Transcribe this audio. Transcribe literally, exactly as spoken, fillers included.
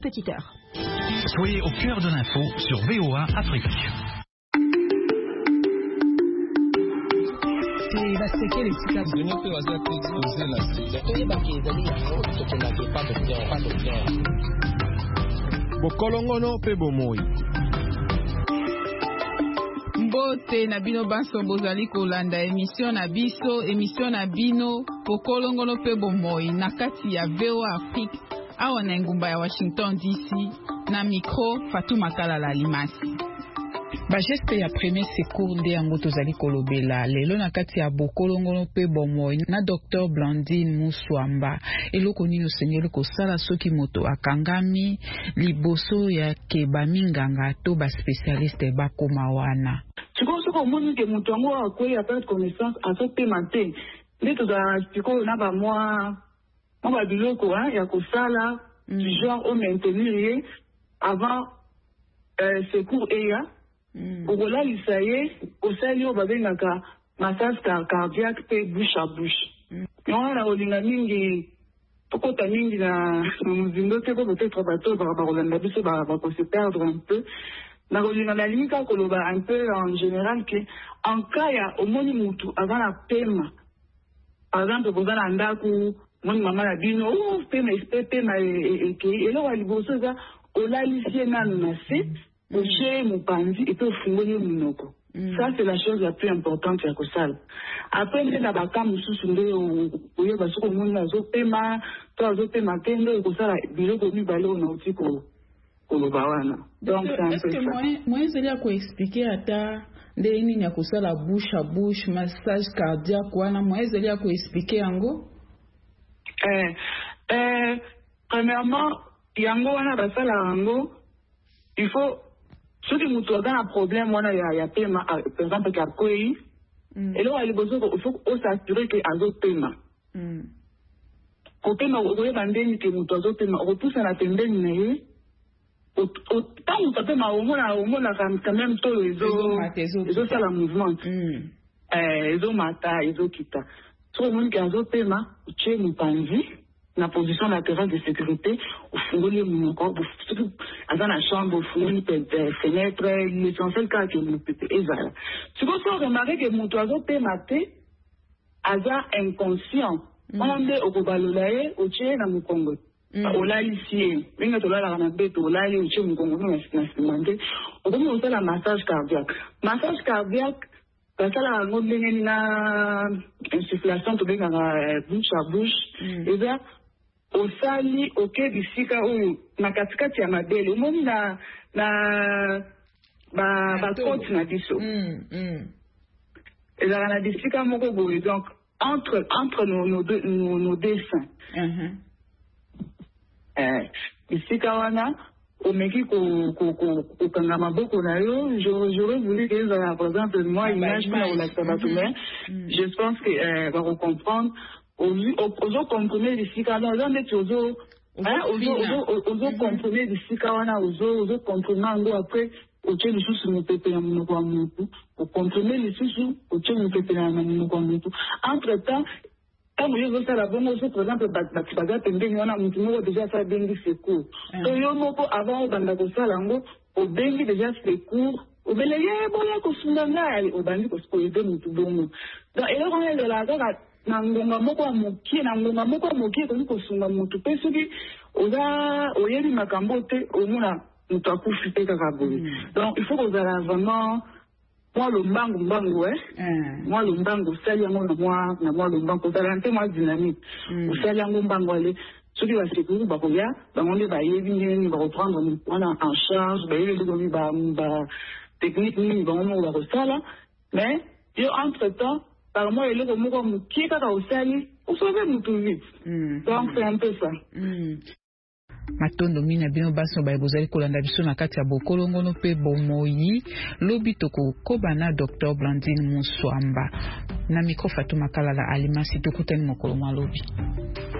Petite heure. Soyez au cœur de l'info sur V O A Afrique. Bokolongono pe bomoi. Mbote na bino banso bozali kolanda émission na biso émission na bino Bokolongono pe bomoi na kati ya V O A Afrique awa na ngumba ya Washington D C na micro Fatuma Kalala Limasi. Ba geste ya premier secours nde yango tozali kolobela lelo na kati ya Bokolongono pe bomoi na Docteur Blandine Muswamba eloko nini osengeli kosala soki moto akangami liboso ya keba minganga to ba spécialiste bakoma wana. Siko siko moni ke moto ngo akoyi a perdre connaissance a so pématé nde toza siko na ba moi mo ba biloko hein ya kosala du genre au maintenir avant euh, secours eya okola lisaye osali o babengaka massage cardiaque pe bouche à bouche yona olinga mingi pokota mingi na muzindo te ko peut-être bato ba bakolanda biso ba ba se perdre un peu na olinga na limika koloba un peu en général que en cas ya omoni mutu avant la pema par exemple bozala ndaku moni mama na bino o pema espé pema e ke elo wa liboso za olalisie nanu na se Oche Moupanzi et puis Fungoni Munoko. Ça, c'est la chose la plus importante à Kosal. Après, il y a des cas qui sont au Yoga Soko Muna, Zopema, toi Zopema Kendo, et Kosala, Bilo Komi Balo, Nautiko, Kolobawana. Donc, c'est un peu ça. Est-ce que moi, je vais vous expliquer à ta. Ndeni ni akosala bouche à bouche, massage cardiaque, wana moi, je vais vous expliquer ango? Eh, eh, premièrement, yango wana basala ango, il faut. Ceux qui nous trouvent un problème, il y a paiement, par exemple, qui a coï, et là, il faut s'assurer qu'il y a d'autres paiements. Au paiement, vous voyez, que nous trouvons paiement, on repousse à la tendance, autant nous paiement, au moins, au moins, quand même, tous les autres, les autres, c'est le mouvement. Les autres, mata, les autres, kita. Tout le monde qui a d'autres paiements, tu es nous panzi. La position latérale de sécurité, au fond de mon corps, dans la chambre, au fond de fenêtre, l'essentiel cas que nous peut être. Tu peux se remarquer que mon oiseau peut mater, hasard inconscient. On est au Kobalolaye, au Tché, dans mon Congo. Au là ici, même au là, la bête, au là, au Tché, mon Congo, on a demandé. Au bout, on fait la massage cardiaque. Massage cardiaque, parce que la ngombe na insufflation, tout bien dans bouche à bouche. Et bien, osali oke bisika oyo na katikati ya mabele omoni na na ba ba côte na biso mm mm ezala na bisika moko boye donc entre entre nos nos deux nos, nos deux seins mhm eh bisika wana omeki ko ko ko kanga maboko na yo j'aurais voulu que ça représente moi image pour la sabatoume je pense que euh, va comprendre ozo comprimer bisika na ozo ndeti ozo hein ozo ozo comprimer bisika wana ozo ozo comprimer ngo après oche lisusu mopepe ya monoko ya motu okomprimer lisusu oche mopepe ya monoko ya motu entre temps ntango yo ozosala bongo ozo par exemple bati baza pembeni wana motu moko deja asala bengi secours to yo moko avant obanda kosala yango obengi deja secours obele ye boya kosunga ngai obandi koyede motu bongo donc eloko wana ezala kaka na ngonga moko ya mokie na ngonga moko ya mokie ekoki kosunga motu mpe soki oza oyebi makambo te omona moto akufi te kaka boye donc il faut kozala vraiment mwa lombangu mbangu e mwa lombangu osali yango na mwa na mwa lombangu kozala nte mwa dynamique osali yango mbangu ale soki basekuru bakoya bango nde bayebi ndenge bakoprendre motu wana en charge bayebi ndenge ba technique nini bango moko bakosala mais yo entre temps par moi il est comme comme qui est au sali on sauve mutu vite donc c'est un peu ça matondo mina bino baso ba bozali kolanda biso na kati ya Bokolongono pe bomoi lobi toko kobana Docteur Blandine Muswamba na micro Fatuma Kalala Alimasi tokutani mokolo mwa lobi.